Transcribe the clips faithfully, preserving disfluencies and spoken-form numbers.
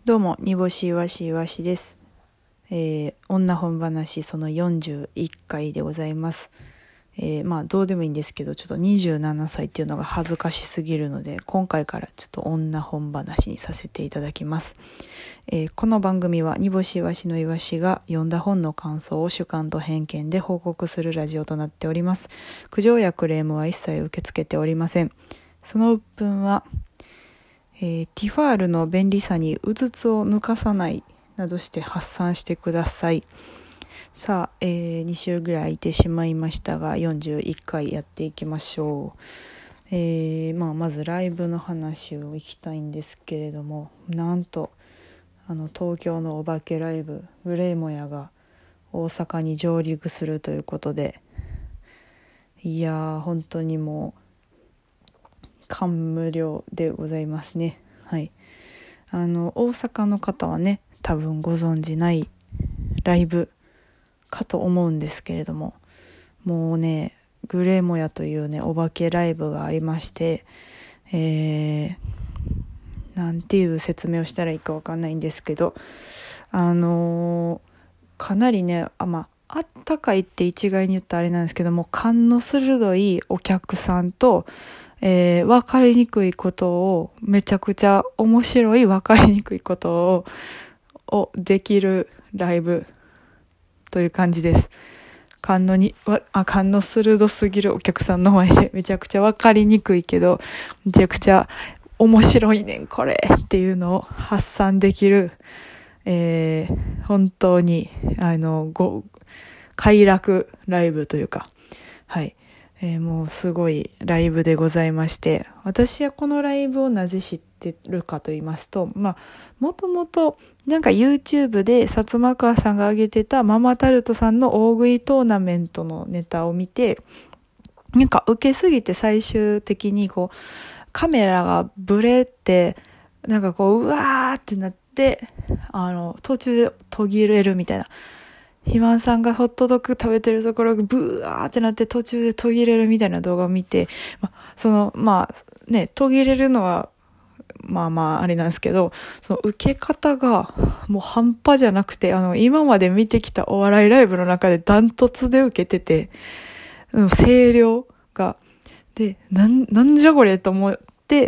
どうも、煮干しいわしいわしです。えー、女本話そのよんじゅういっかいでございます。えー、まあどうでもいいんですけど、ちょっとにじゅうななさいっていうのが恥ずかしすぎるので、今回からちょっと女本話にさせていただきます。えー、この番組は煮干しいわしのいわしが読んだ本の感想を主観と偏見で報告するラジオとなっております。苦情やクレームは一切受け付けておりません。その鬱憤はえー、ティファールの便利さにうつつを抜かさないなどして発散してください。さあ、えー、に週ぐらい空いてしまいましたがよんじゅういっかいやっていきましょう。えーまあ、まずライブの話をいきたいんですけれども、なんとあの東京のお化けライブグレイモヤが大阪に上陸するということで、いやー本当にもう感無量でございますね。はい。あの大阪の方はね、多分ご存じないライブかと思うんですけれども、もうね、グレーモヤというねお化けライブがありまして、えー、なんていう説明をしたらいいかわかんないんですけど、あのー、かなりね、あまああったかいって一概に言ったらあれなんですけども、勘の鋭いお客さんとえー、分かりにくいことをめちゃくちゃ面白い分かりにくいことををできるライブという感じです。勘のにあ勘の鋭すぎるお客さんの前でめちゃくちゃ分かりにくいけどめちゃくちゃ面白いねんこれっていうのを発散できる、えー、本当にあのご快楽ライブというか、はい。えー、もうすごいライブでございまして、私はこのライブをなぜ知ってるかと言いますと、まあもともとなんか YouTube で薩摩川さんが上げてたママタルトさんの大食いトーナメントのネタを見て、なんか受けすぎて最終的にこうカメラがブレってなんかこううわーってなってあの途中で途切れるみたいな。肥満さんがホットドッグ食べてるところがブワーってなって途中で途切れるみたいな動画を見て、まあ、その、まあね、途切れるのは、まあまああれなんですけど、その受け方がもう半端じゃなくて、あの、今まで見てきたお笑いライブの中でダントツで受けてて、声量が、で、なん、なんじゃこれと思って、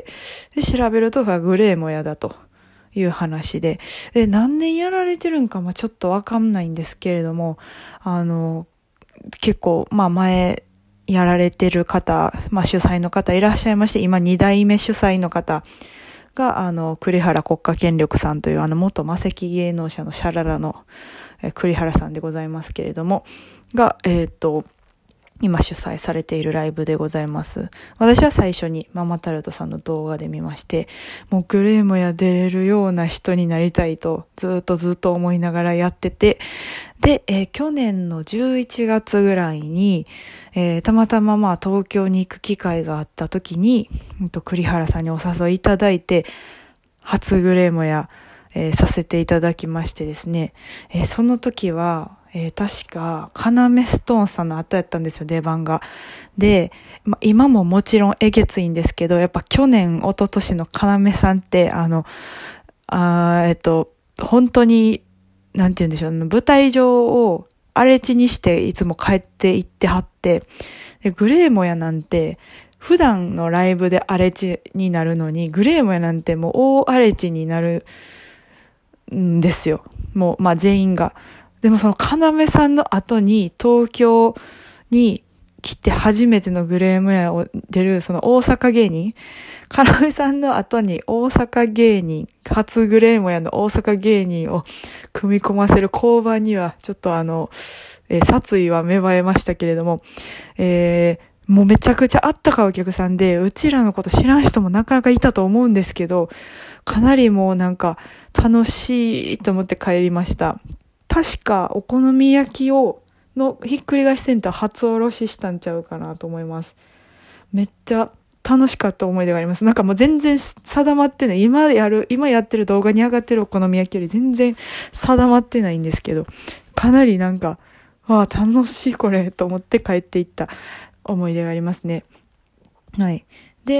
で調べるとグレーモヤだと。いう話で、で何年やられてるんかまあちょっとわかんないんですけれども、あの結構まあ前やられてる方、まあ主催の方いらっしゃいまして、今に代目主催の方があの栗原国家権力さんというあの元魔石芸能者のシャララのえ栗原さんでございますけれども、がえっと今主催されているライブでございます。私は最初にママタルトさんの動画で見まして、もうグレーモヤ出れるような人になりたいとずっとずっと思いながらやってて、で、えー、去年のじゅういちがつぐらいに、えー、たまたままあ東京に行く機会があった時に、うんと栗原さんにお誘いいただいて、初グレーモヤ、えー、させていただきましてですね、えー、その時は、えー、確か、カナメストーンさんの後やったんですよ、出番が。で、ま、今ももちろんえげついんですけど、やっぱ去年、一昨年のカナメさんって、あの、あえっと、本当に、なんて言うんでしょう、舞台上を荒れ地にしていつも帰って行ってはって、でグレーモヤなんて、普段のライブで荒れ地になるのに、グレーモヤなんてもう大荒れ地になるんですよ。もう、まあ全員が。でもその要さんの後に東京に来て初めてのグレーモヤを出るその大阪芸人、要さんの後に大阪芸人、初グレーモヤの大阪芸人を組み込ませる交番にはちょっとあの、えー、殺意は芽生えましたけれども、えー、もうめちゃくちゃあったかいお客さんで、うちらのこと知らん人もなかなかいたと思うんですけど、かなりもうなんか楽しいと思って帰りました。確かお好み焼きをのひっくり返しセンター初おろししたんちゃうかなと思います。めっちゃ楽しかった思い出があります。なんかもう全然定まってない。今やる、今やってる動画に上がってるお好み焼きより全然定まってないんですけど、かなりなんか、わあ楽しいこれと思って帰っていった思い出がありますね。はい。で、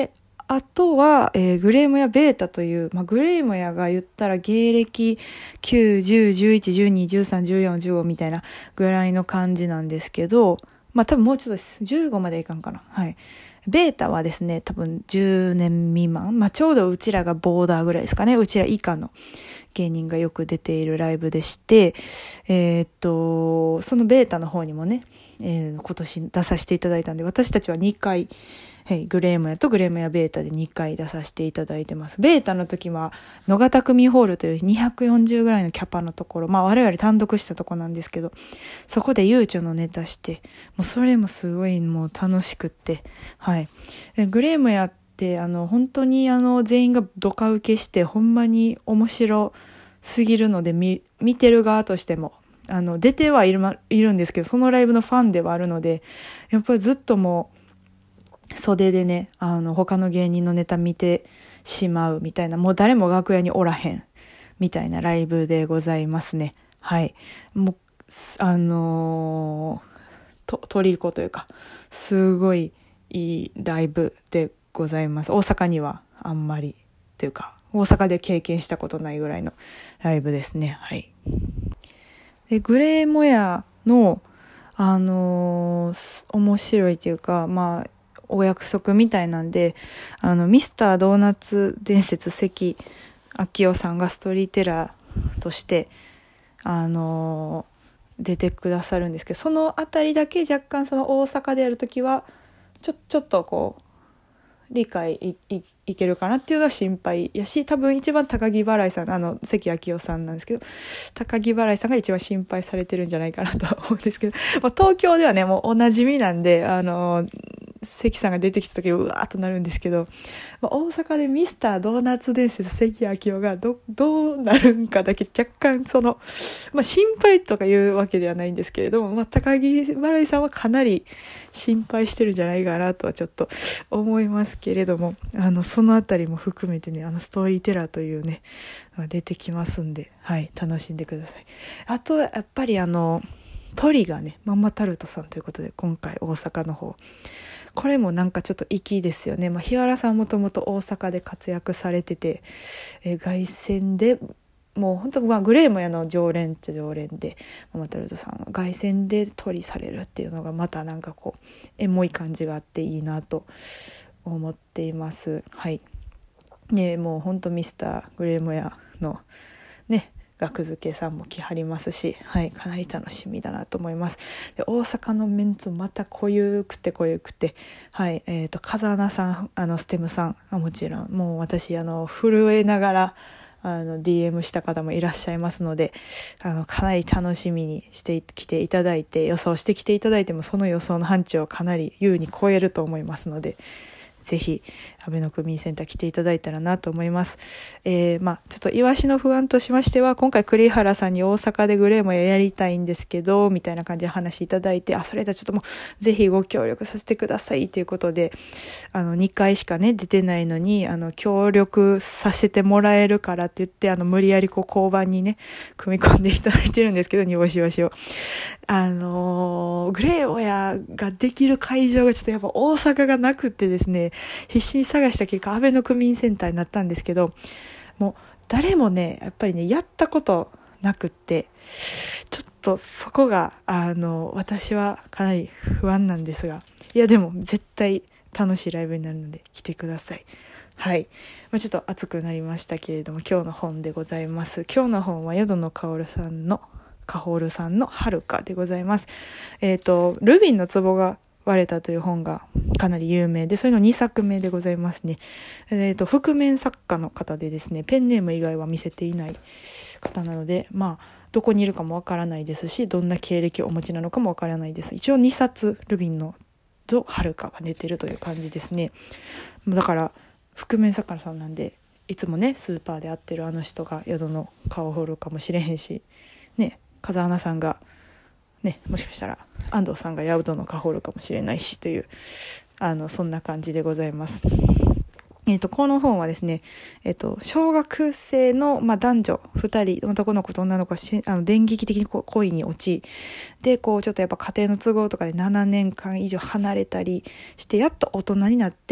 あとは、えー、グレーモヤベータという、まあ、グレーモヤが言ったら芸歴きゅう、じゅう、じゅういち、じゅうに、じゅうさん、じゅうよん、じゅうごみたいなぐらいの感じなんですけど、まあ多分もうちょっとです。じゅうごまでいかんかな。はい。ベータはですね、多分じゅうねん未満。まあちょうどうちらがボーダーぐらいですかね。うちら以下の芸人がよく出ているライブでして、えー、っと、そのベータの方にもね、えー、今年出させていただいたんで、私たちはにかい、はい、グレーモヤとグレーモヤベータでにかい出させていただいてます。ベータの時は野方組ホールというにひゃくよんじゅうぐらいのキャパのところ、まあ我々単独したとこなんですけど、そこでゆうちょのネタして、もうそれもすごいもう楽しくって、はい。グレーモヤってあの本当にあの全員がドカ受けしてほんまに面白すぎるので、見、見てる側としても。あの出てはいる、ま、いるんですけど、そのライブのファンではあるので、やっぱりずっともう袖でね、あの他の芸人のネタ見てしまうみたいな、もう誰も楽屋におらへんみたいなライブでございますね。はい。もうあのー、と虜というかすごいいいライブでございます。大阪にはあんまりというか大阪で経験したことないぐらいのライブですね。はい。でグレーモヤのあのー、面白いというか、まあお約束みたいなんで、あのミスタードーナツ伝説関明夫さんがストーリーテラーとしてあのー、出てくださるんですけど、そのあたりだけ若干その大阪でやるときはちょちょっとこう理解 い, い, いけるかなっていうのは心配やし、多分一番高木払いさん、あの関明夫さんなんですけど、高木払いさんが一番心配されてるんじゃないかなとは思うんですけど、まあ、東京ではねもうおなじみなんで、あの関さんが出てきた時うわーっとなるんですけど、まあ、大阪でミスタードーナツ伝説関明夫が ど, どうなるんかだけ若干その、まあ、心配とかいうわけではないんですけれども、まあ、高木払いさんはかなり心配してるんじゃないかなとはちょっと思いますけれども、あのそのあたりも含めてね、あのストーリーテラーというね出てきますんで、はい楽しんでください。あとやっぱりあのトリがねマンマタルトさんということで、今回大阪の方これもなんかちょっと粋ですよね。まあ、日原さんもともと大阪で活躍されてて、え凱旋でもう本当まあグレーモヤの常連っちゃ常連で、ママタルトさんは凱旋で取りされるっていうのがまたなんかこうエモい感じがあっていいなと思っています。はい。ね、もう本当ミスターグレーモヤのね学付けさんも来はりますし、はい、かなり楽しみだなと思います。で大阪のメンツまた濃ゆくて濃ゆくて、はい、えーと風穴さん、あのステムさん、あもちろんもう私あの震えながらあの ディーエム した方もいらっしゃいますので、あのかなり楽しみにしてきていただいて、予想してきていただいてもその予想の範疇をかなり優に超えると思いますので、ぜひ安倍の区民センター来ていただいたらなと思います。えー、まあちょっとイワシの不安としましては、今回栗原さんに大阪でグレーモヤやりたいんですけどみたいな感じで話いただいて、あそれだちょっともうぜひご協力させてくださいということで、あのにかいしかね出てないのにあの協力させてもらえるからって言って、あの無理やりこう交番にね組み込んでいただいてるんですけど、煮干しわしをあのー、グレーモヤができる会場がちょっとやっぱ大阪がなくってですね、必死に探した結果安倍の区民センターになったんですけど、もう誰もねやっぱりねやったことなくって、ちょっとそこがあの私はかなり不安なんですが、いやでも絶対楽しいライブになるので来てください。はい、まあ、ちょっと熱くなりましたけれども、今日の本でございます。今日の本は淀野薫さんのかほるさんのはるかでございます。えっとルビンの壺が割れたという本がかなり有名で、それのにさくめでございますね。えっと覆面作家の方でですね、ペンネーム以外は見せていない方なので、まあどこにいるかもわからないですし、どんな経歴をお持ちなのかもわからないです。一応にさつルビンのとはるかが出てるという感じですね。だから覆面作家さんなんで、いつもねスーパーで会ってるあの人が淀の顔を掘るかもしれへんしね、風穴さんがね、もしかしたら安藤さんが宿のかほるかもしれないしという、あのそんな感じでございます。えーと、この本はですね、えーと、小学生の、まあ、男女ふたり、男の子と女の子がしあの電撃的にこう恋に落ち、でこうちょっとやっぱ家庭の都合とかでななねんかん以上離れたりして、やっと大人になって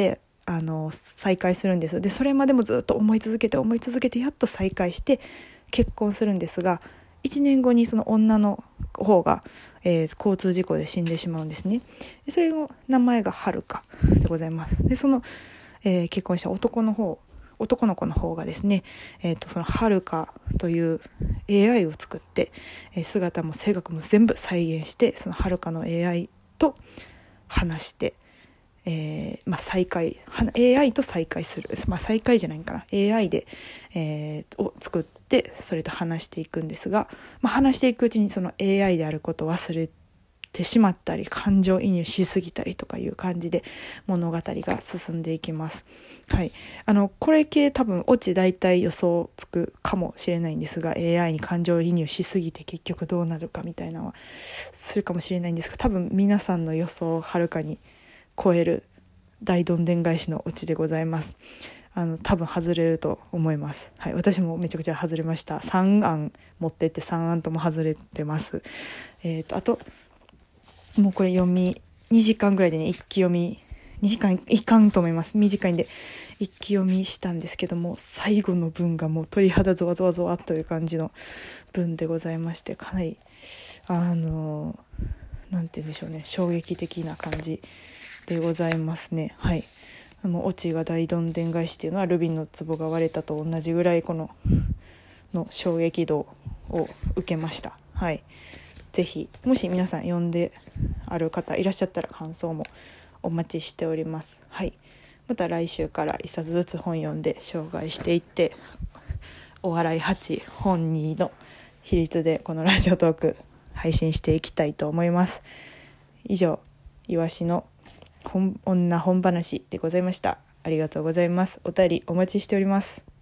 あの再会するんです。でそれまでもずっと思い続けて思い続けてやっと再会して結婚するんですが、いちねんごにその女の方が、えー、交通事故で死んでしまうんですね。でそれの名前がはるかでございます。でその、えー、結婚した男の方男の子の方がですね、えー、とそのはるかという エーアイ を作って、えー、姿も性格も全部再現して、そのはるかの エーアイ と話して、えーまあ、再会 エーアイ と再会する、まあ、再会じゃないかな エーアイ で、えー、を作ってそれと話していくんですが、まあ、話していくうちにその エーアイ であることを忘れてしまったり感情移入しすぎたりとかいう感じで物語が進んでいきます。はい、あのこれ系多分オチ大体予想つくかもしれないんですが、 エーアイ に感情移入しすぎて結局どうなるかみたいなのはするかもしれないんですが、多分皆さんの予想をはるかに超える大どんでん返しのオチでございます。あの多分外れると思います。はい、私もめちゃくちゃ外れました。さんあん持ってってさんあんとも外れてます。えーとあともうこれ読みにじかんぐらいでね一気読みにじかんいかんと思います。短いんで一気読みしたんですけども、最後の文がもう鳥肌ゾワゾワゾワという感じの文でございまして、かなりあのなんて言うんでしょうね、衝撃的な感じでございますね。はい、もうオチが大どんでん返しっていうのはルビンの壺が割れたと同じぐらいこのの衝撃度を受けました。はい、ぜひもし皆さん読んである方いらっしゃったら感想もお待ちしております。はい、また来週から一冊ずつ本読んで紹介していって、お笑いはち本にの比率でこのラジオトーク配信していきたいと思います。以上、いわしの本女本話でございました。ありがとうございます。お便りお待ちしております。